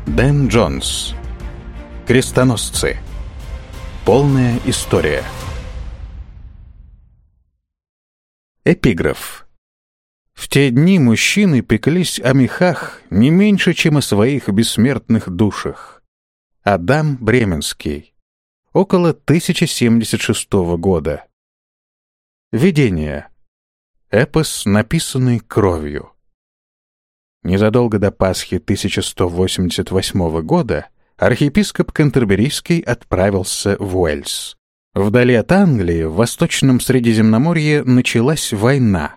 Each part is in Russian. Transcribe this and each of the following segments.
Дэн Джонс. Крестоносцы. Полная история. Эпиграф. В те дни мужчины пеклись о мехах не меньше, чем о своих бессмертных душах. Адам Бременский. Около 1076 года. Введение. Эпос, написанный кровью. Незадолго до Пасхи 1188 года архиепископ Кентерберийский отправился в Уэльс. Вдали от Англии, в Восточном Средиземноморье, началась война,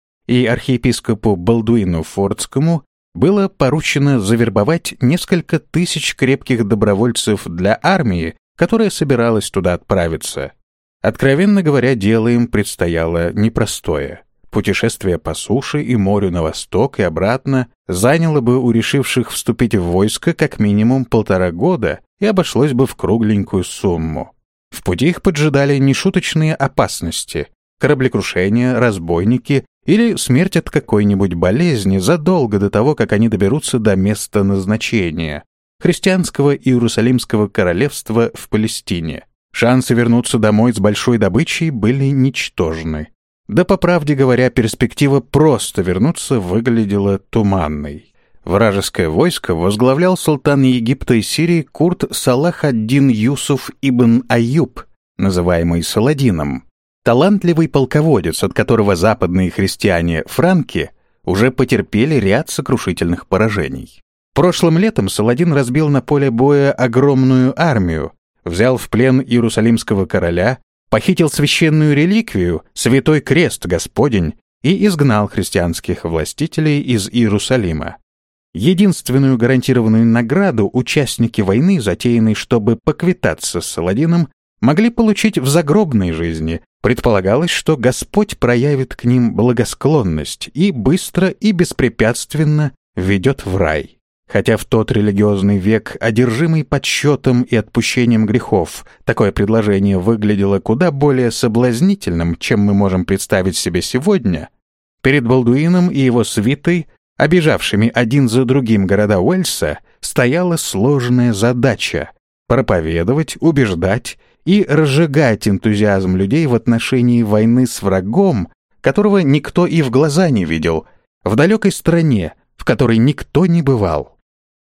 и архиепископу Балдуину Фордскому было поручено завербовать несколько тысяч крепких добровольцев для армии, которая собиралась туда отправиться. Откровенно говоря, дело им предстояло непростое. Путешествие по суше и морю на восток и обратно заняло бы у решивших вступить в войско как минимум 1,5 года и обошлось бы в кругленькую сумму. В пути их поджидали нешуточные опасности — кораблекрушения, разбойники или смерть от какой-нибудь болезни задолго до того, как они доберутся до места назначения — христианского Иерусалимского королевства в Палестине. Шансы вернуться домой с большой добычей были ничтожны. Да, по правде говоря, перспектива просто вернуться выглядела туманной. Вражеское войско возглавлял султан Египта и Сирии Курт Салах ад-Дин Юсуф ибн Аюб, называемый Саладином, талантливый полководец, от которого западные христиане, франки, уже потерпели ряд сокрушительных поражений. Прошлым летом Саладин разбил на поле боя огромную армию, взял в плен иерусалимского короля, похитил священную реликвию, святой крест Господень, и изгнал христианских властителей из Иерусалима. Единственную гарантированную награду участники войны, затеянной, чтобы поквитаться с Саладином, могли получить в загробной жизни. Предполагалось, что Господь проявит к ним благосклонность и быстро и беспрепятственно ведет в рай. Хотя в тот религиозный век, одержимый подсчетом и отпущением грехов, такое предложение выглядело куда более соблазнительным, чем мы можем представить себе сегодня, перед Балдуином и его свитой, обижавшими один за другим города Уэльса, стояла сложная задача — проповедовать, убеждать и разжигать энтузиазм людей в отношении войны с врагом, которого никто и в глаза не видел, в далекой стране, в которой никто не бывал.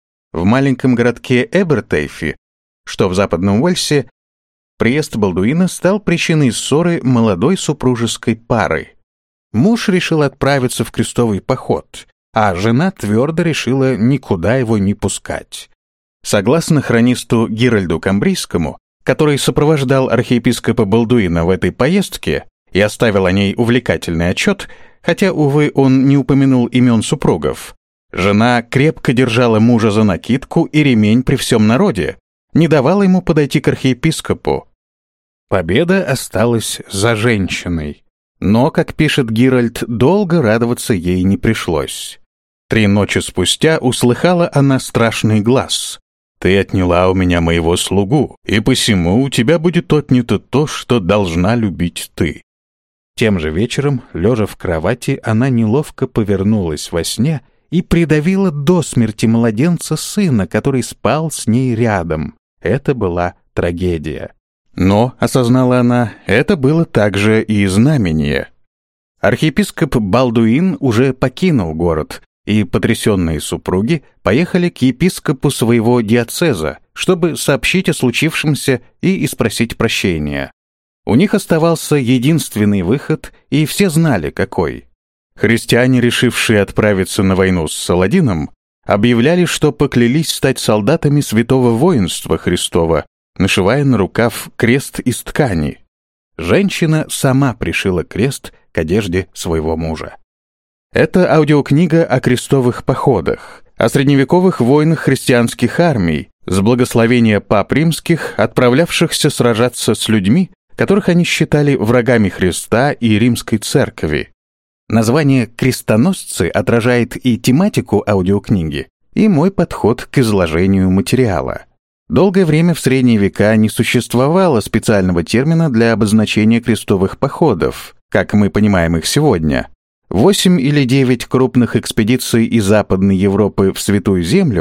В маленьком городке Эбертейфи, что в Западном Уэльсе, приезд Балдуина стал причиной ссоры молодой супружеской пары. Муж решил отправиться в крестовый поход, а жена твердо решила никуда его не пускать. Согласно хронисту Геральду Камбрийскому, который сопровождал архиепископа Балдуина в этой поездке и оставил о ней увлекательный отчет, хотя, увы, он не упомянул имен супругов, жена крепко держала мужа за накидку и ремень при всем народе, не давала ему подойти к архиепископу. Победа осталась за женщиной. Но, как пишет Геральд, долго радоваться ей не пришлось. 3 ночи спустя услыхала она страшный глас: «Ты отняла у меня моего слугу, и посему у тебя будет отнято то, что должна любить ты». Тем же вечером, лежа в кровати, она неловко повернулась во сне и придавила до смерти младенца сына, который спал с ней рядом. Это была трагедия. Но, осознала она, это было также и знамение. Архиепископ Балдуин уже покинул город, и потрясенные супруги поехали к епископу своего диоцеза, чтобы сообщить о случившемся и испросить прощения. У них оставался единственный выход, и все знали, какой. Христиане, решившие отправиться на войну с Саладином, объявляли, что поклялись стать солдатами святого воинства Христова, нашивая на рукав крест из ткани. Женщина сама пришила крест к одежде своего мужа. Это аудиокнига о крестовых походах, о средневековых войнах христианских армий, с благословения пап римских, отправлявшихся сражаться с людьми, которых они считали врагами Христа и римской церкви. Название «Крестоносцы» отражает и тематику аудиокниги, и мой подход к изложению материала. Долгое время в средние века не существовало специального термина для обозначения крестовых походов, как мы понимаем их сегодня. 8 или 9 крупных экспедиций из Западной Европы в Святую Землю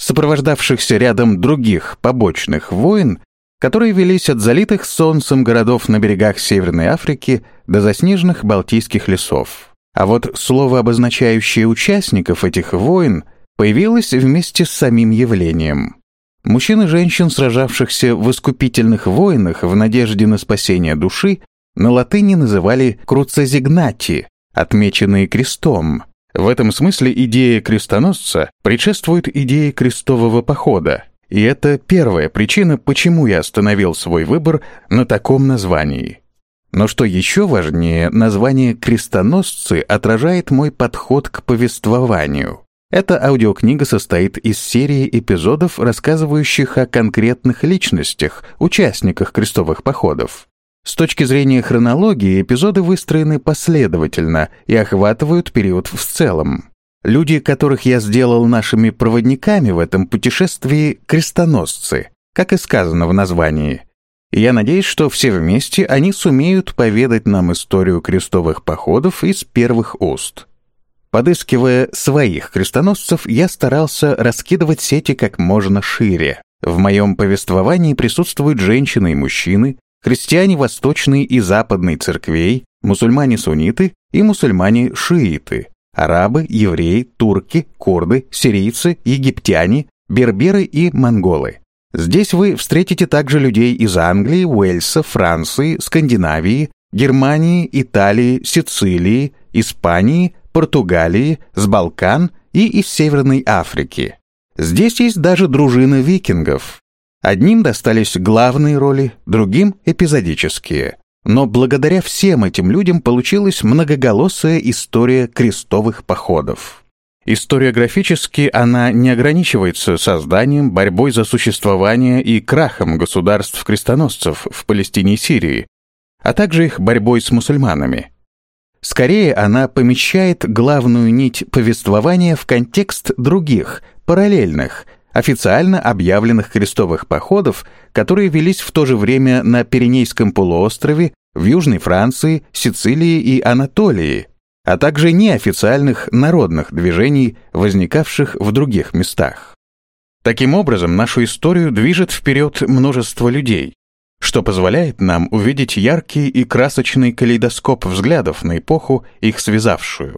сопровождавшихся рядом других побочных войн, которые велись от залитых солнцем городов на берегах Северной Африки до заснеженных Балтийских лесов. А вот слово, обозначающее участников этих войн, появилось вместе с самим явлением. Мужчин и женщин, сражавшихся в искупительных войнах в надежде на спасение души, на латыни называли «круцезигнати», отмеченные крестом. В этом смысле идея крестоносца предшествует идее крестового похода, и это первая причина, почему я остановил свой выбор на таком названии. Но что еще важнее, название «крестоносцы» отражает мой подход к повествованию. Эта аудиокнига состоит из серии эпизодов, рассказывающих о конкретных личностях, участниках крестовых походов. С точки зрения хронологии, эпизоды выстроены последовательно и охватывают период в целом. Люди, которых я сделал нашими проводниками в этом путешествии, крестоносцы, как и сказано в названии. И я надеюсь, что все вместе они сумеют поведать нам историю крестовых походов из первых уст. Подыскивая своих крестоносцев, я старался раскидывать сети как можно шире. В моем повествовании присутствуют женщины и мужчины, христиане восточной и западной церквей, мусульмане-сунниты и мусульмане-шииты, арабы, евреи, турки, курды, сирийцы, египтяне, берберы и монголы. Здесь вы встретите также людей из Англии, Уэльса, Франции, Скандинавии, Германии, Италии, Сицилии, Испании, Португалии, с Балкан и из Северной Африки. Здесь есть даже дружина викингов. Одним достались главные роли, другим — эпизодические. Но благодаря всем этим людям получилась многоголосая история крестовых походов. Историографически она не ограничивается созданием, борьбой за существование и крахом государств-крестоносцев в Палестине и Сирии, а также их борьбой с мусульманами. Скорее, она помещает главную нить повествования в контекст других, параллельных, официально объявленных крестовых походов, которые велись в то же время на Пиренейском полуострове, в Южной Франции, Сицилии и Анатолии, а также неофициальных народных движений, возникавших в других местах. Таким образом, нашу историю движет вперед множество людей, что позволяет нам увидеть яркий и красочный калейдоскоп взглядов на эпоху, их связавшую.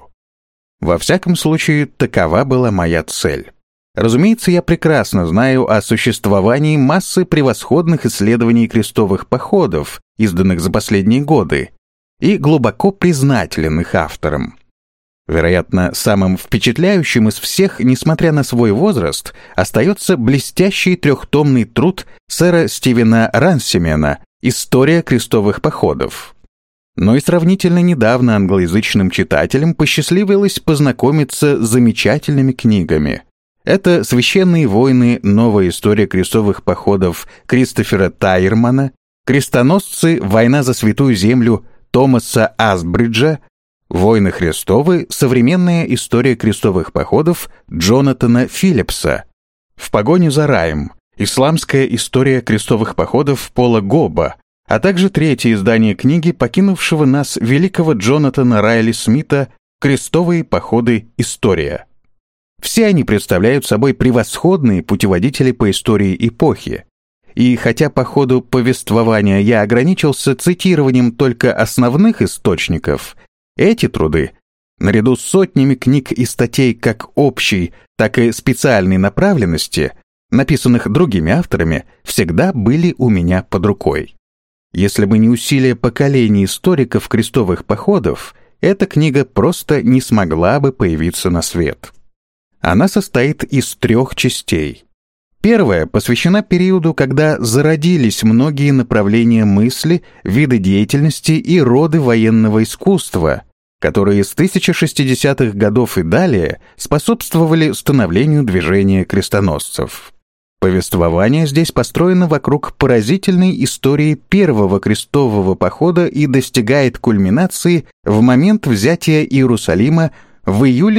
Во всяком случае, такова была моя цель. Разумеется, я прекрасно знаю о существовании массы превосходных исследований крестовых походов, изданных за последние годы, и глубоко признателен их авторам. Вероятно, самым впечатляющим из всех, несмотря на свой возраст, остается блестящий трехтомный труд сэра Стивена Рансемена «История крестовых походов». Но и сравнительно недавно англоязычным читателям посчастливилось познакомиться с замечательными книгами. Это «Священные войны. Новая история крестовых походов» Кристофера Тайермана, «Крестоносцы. Война за святую землю» Томаса Асбриджа, «Войны Христовы. Современная история крестовых походов» Джонатана Филлипса, «В погоне за раем. Исламская история крестовых походов» Пола Гоба, а также третье издание книги покинувшего нас великого Джонатана Райли Смита «Крестовые походы. История». Все они представляют собой превосходные путеводители по истории эпохи. И хотя по ходу повествования я ограничился цитированием только основных источников, эти труды, наряду с сотнями книг и статей как общей, так и специальной направленности, написанных другими авторами, всегда были у меня под рукой. Если бы не усилия поколений историков крестовых походов, эта книга просто не смогла бы появиться на свет. Она состоит из 3 частей. Первая посвящена периоду, когда зародились многие направления мысли, виды деятельности и роды военного искусства, которые с 1060-х годов и далее способствовали становлению движения крестоносцев. Повествование здесь построено вокруг поразительной истории первого крестового похода и достигает кульминации в момент взятия Иерусалима в июле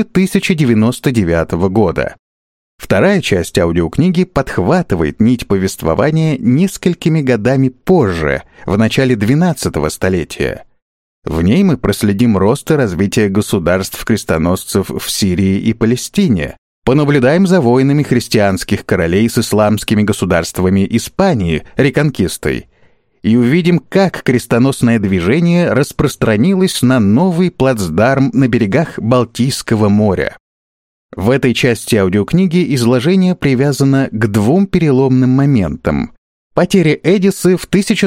1099 года. Вторая часть аудиокниги подхватывает нить повествования несколькими годами позже, в начале XII столетия. В ней мы проследим рост и развитие государств-крестоносцев в Сирии и Палестине, Понаблюдаем за войнами христианских королей с исламскими государствами Испании, реконкистой, и увидим, как крестоносное движение распространилось на новый плацдарм на берегах Балтийского моря. В этой части аудиокниги изложение привязано к двум переломным моментам: потере Эдиссы в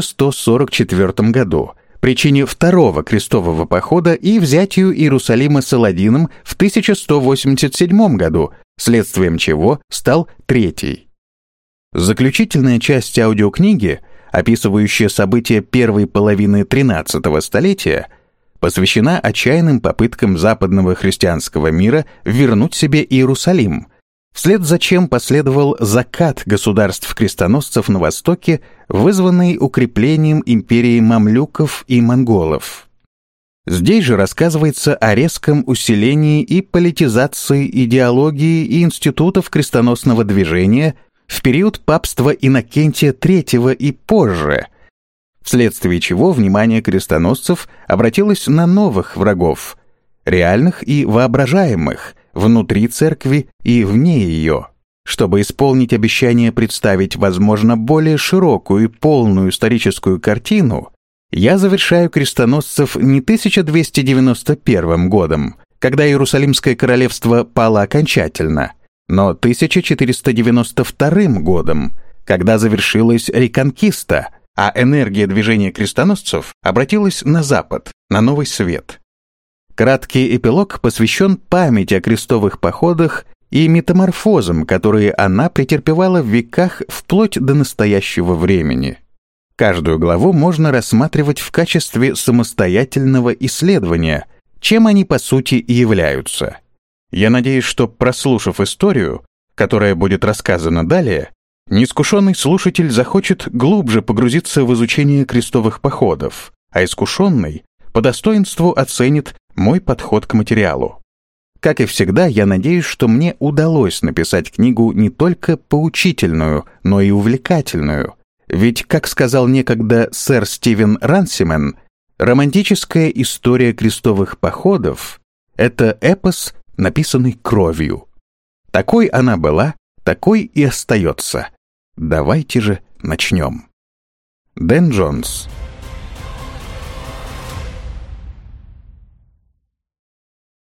1144 году, причине второго крестового похода, и взятию Иерусалима Саладином в 1187 году, следствием чего стал третий. Заключительная часть аудиокниги, описывающая события первой половины XIII столетия, посвящена отчаянным попыткам западного христианского мира вернуть себе Иерусалим, вслед за чем последовал закат государств-крестоносцев на Востоке, вызванный укреплением империи мамлюков и монголов. Здесь же рассказывается о резком усилении и политизации идеологии и институтов крестоносного движения в период папства Иннокентия III и позже, вследствие чего внимание крестоносцев обратилось на новых врагов, реальных и воображаемых, внутри церкви и вне ее. Чтобы исполнить обещание представить, возможно, более широкую и полную историческую картину, я завершаю крестоносцев не 1291 годом, когда Иерусалимское королевство пало окончательно, но 1492 годом, когда завершилась реконкиста, а энергия движения крестоносцев обратилась на запад, на Новый Свет. Краткий эпилог посвящен памяти о крестовых походах и метаморфозам, которые она претерпевала в веках вплоть до настоящего времени. Каждую главу можно рассматривать в качестве самостоятельного исследования, чем они по сути и являются. Я надеюсь, что, прослушав историю, которая будет рассказана далее, неискушенный слушатель захочет глубже погрузиться в изучение крестовых походов, а искушенный по достоинству оценит мой подход к материалу. Как и всегда, я надеюсь, что мне удалось написать книгу не только поучительную, но и увлекательную. Ведь, как сказал некогда сэр Стивен Рансимен, романтическая история крестовых походов — это эпос, написанный кровью. Такой она была, такой и остается. Давайте же начнем. Дэн Джонс.